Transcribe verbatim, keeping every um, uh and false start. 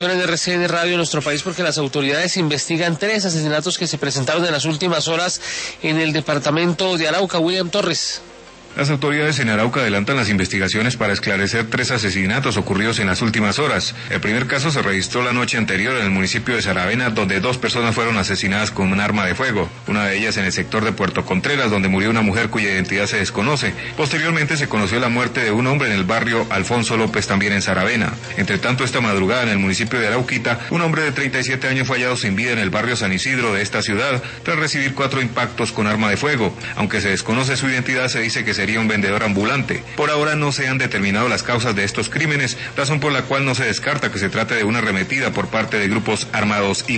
En R C N Radio Nuestro País, porque las autoridades investigan tres asesinatos que se presentaron en las últimas horas en el departamento de Arauca. William Torres. Las autoridades en Arauca adelantan las investigaciones para esclarecer tres asesinatos ocurridos en las últimas horas. El primer caso se registró la noche anterior en el municipio de Saravena, donde dos personas fueron asesinadas con un arma de fuego. Una de ellas en el sector de Puerto Contreras, donde murió una mujer cuya identidad se desconoce. Posteriormente se conoció la muerte de un hombre en el barrio Alfonso López, también en Saravena. Entre tanto, esta madrugada en el municipio de Arauquita, un hombre de treinta y siete años fue hallado sin vida en el barrio San Isidro de esta ciudad, tras recibir cuatro impactos con arma de fuego. Aunque se desconoce su identidad, se dice que se sería un vendedor ambulante. Por ahora no se han determinado las causas de estos crímenes, razón por la cual no se descarta que se trate de una arremetida por parte de grupos armados y